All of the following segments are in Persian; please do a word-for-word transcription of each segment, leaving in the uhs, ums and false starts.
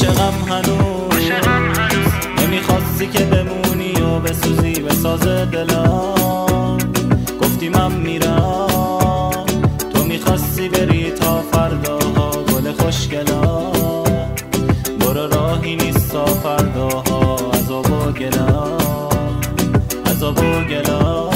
عاشقم هنوز نمیخواستی که بمونی و بسوزی به ساز دلم. گفتی من میرم تو میخواستی بری تا فرداها گل خوشگلم. برو راهی نیست تا فرداها عذاب و گلم عذاب و گلم.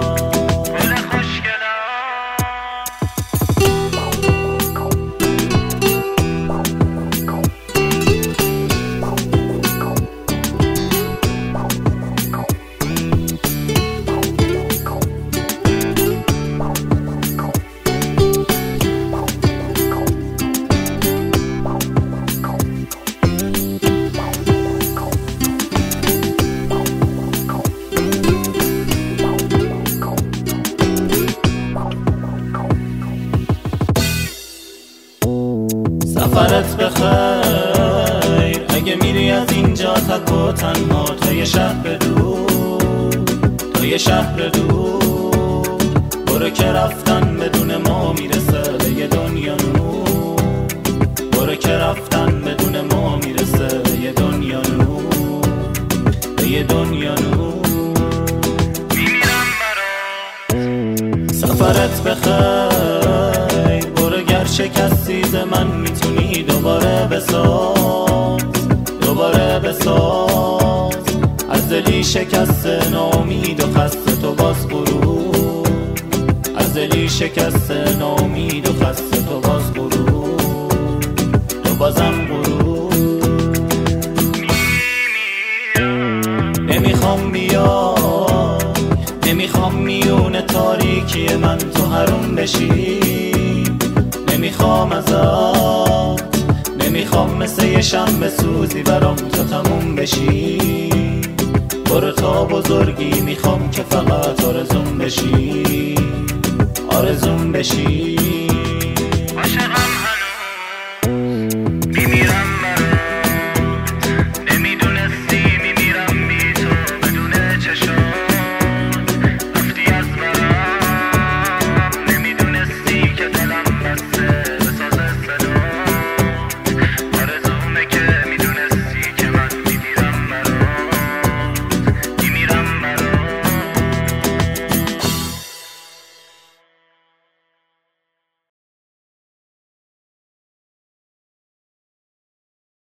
سفرت بخیر اگه میری از اینجا تک و تنها تا یه شهر دور تا یه شهر دور. برو که رفتن بدون ما میرسه به یه دنیا نور. برو که رفتن بدون ما میرسه به یه دنیا نور به یه دنیا نور. میمیرم برات سفرت بخیر. برو گر شکستی ز من میتونی دوباره بساز دوباره بساز. از دلی شکسته ناامید و خسته تو باز غرور. از دلی شکسته ناامید و خسته تو باز غرور تو بازم غرور. نمیخوام بیای نمیخوام میون تاریکی من تو حروم بشی. نمیخوام ازت نمیخوام مثل یه شنبه سوزی برام تو تموم بشی. برو تا بزرگی میخوام که فقط آرزوم بشی آرزوم بشی. عاشقم هنوز میمیرم